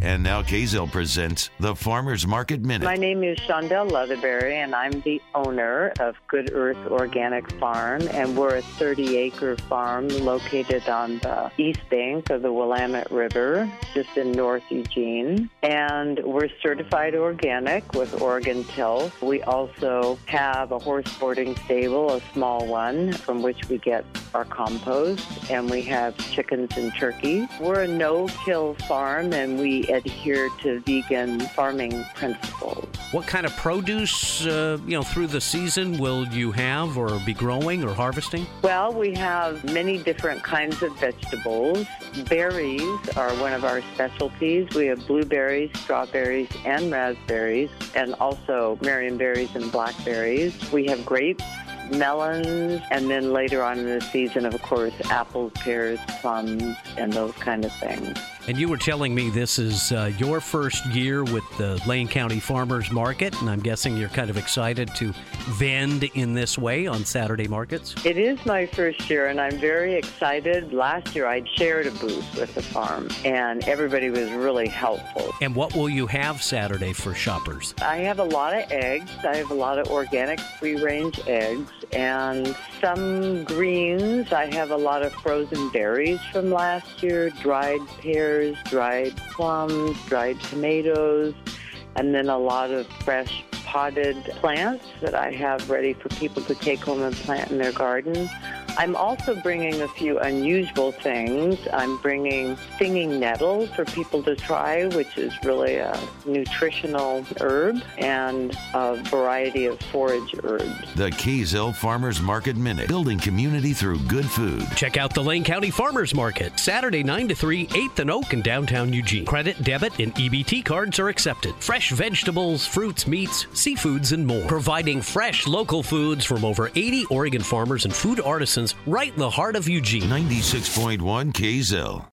And now Kaysel presents the Farmers Market Minute. My name is Shondell Leatherberry, and I'm the owner of Good Earth Organic Farm, and we're a 30-acre farm located on the east bank of the Willamette River, just in North Eugene. And we're certified organic with Oregon Till. We also have a horse boarding stable, a small one, from which we get our compost, and we have chickens and turkeys. We're a no-kill farm, and we adhere to vegan farming principles. What kind of produce, through the season will you have or be growing or harvesting? Well, we have many different kinds of vegetables. Berries are one of our specialties. We have blueberries, strawberries, and raspberries, and also marionberries and blackberries. We have grapes, melons, and then later on in the season, of course, apples, pears, plums, and those kind of things. And you were telling me this is your first year with the Lane County Farmers Market, and I'm guessing you're kind of excited to vend in this way on Saturday markets? It is my first year, and I'm very excited. Last year, I'd shared a booth with the farm, and everybody was really helpful. And what will you have Saturday for shoppers? I have a lot of eggs. I have a lot of organic free-range eggs and some greens. I have a lot of frozen berries from last year, dried pears, dried plums, dried tomatoes, and then a lot of fresh potted plants that I have ready for people to take home and plant in their garden. I'm also bringing a few unusual things. I'm bringing stinging nettle for people to try, which is really a nutritional herb, and a variety of forage herbs. The Kaysel Farmers Market Minute, building community through good food. Check out the Lane County Farmers Market, Saturday 9 to 3, 8th and Oak in downtown Eugene. Credit, debit, and EBT cards are accepted. Fresh vegetables, fruits, meats, seafoods, and more. Providing fresh local foods from over 80 Oregon farmers and food artisans right in the heart of Eugene. 96.1 Kaysel.